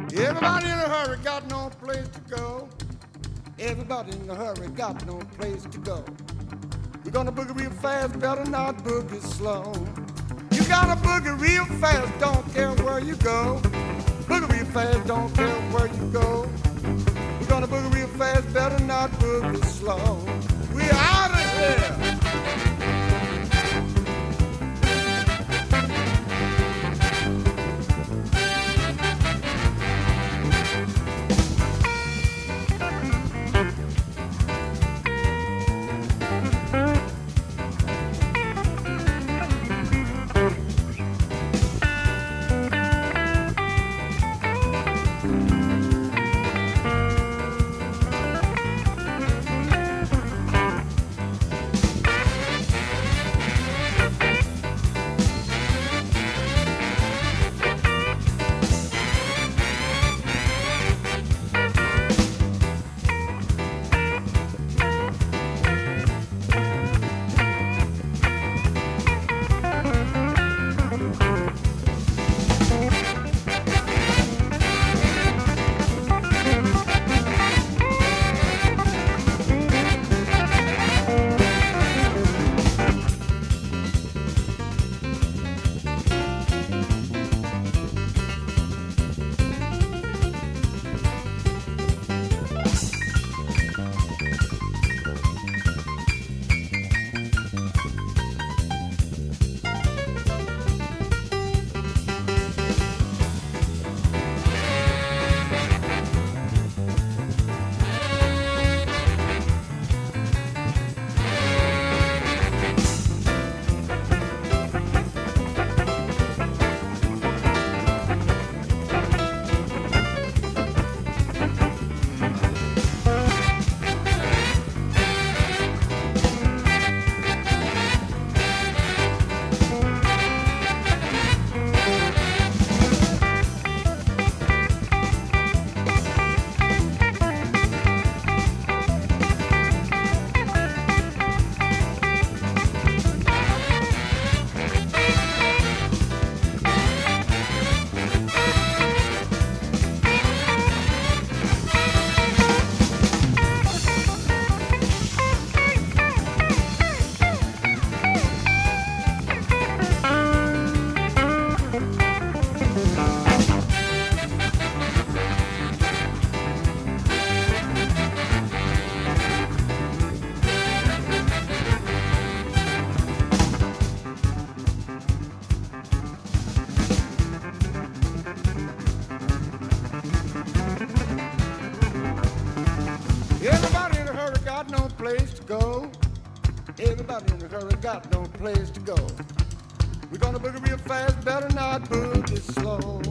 Everybody in a hurry got no place to go. Everybody in a hurry got no place to go. We're gonna boogie real fast, better not boogie slow. You gotta boogie real fast, don't care where you go. Boogie real fast, don't care where you go. We're gonna boogie real fast, better not boogie slow. We're out of here. Got no place to go. Everybody in a hurry got no place to go. We're gonna boogie real fast, better not boogie slow.